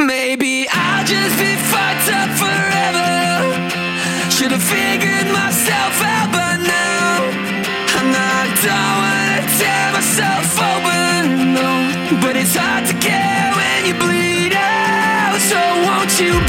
Maybe I'll just be fucked up forever. Should've figured myself out by now. And I don't wanna tear myself open, no. But it's hard to care when you bleed out. So won't you